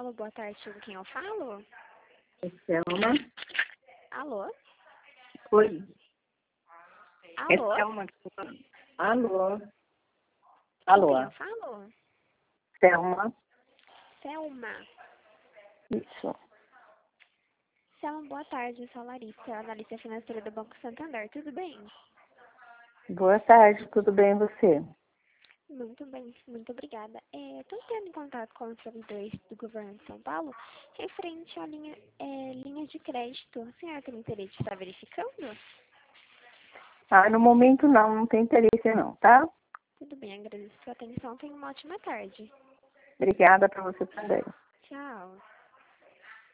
Alô, boa tarde, com quem eu falo? É Selma. Alô? Oi. É Alô? Selma. Alô. Com quem Alô. eu falo? Selma. Selma. Isso. Selma, boa tarde, eu sou a Larissa, analista financeira do Banco Santander, tudo bem? Boa tarde, tudo bem você? Muito bem, muito obrigada. Estou entrando em contato com os servidores do governo de São Paulo referente à linha de crédito. A senhora tem interesse de estar verificando? No momento não tem interesse não, tá? Tudo bem, agradeço a sua atenção. Tenha uma ótima tarde. Obrigada para você também. Tchau.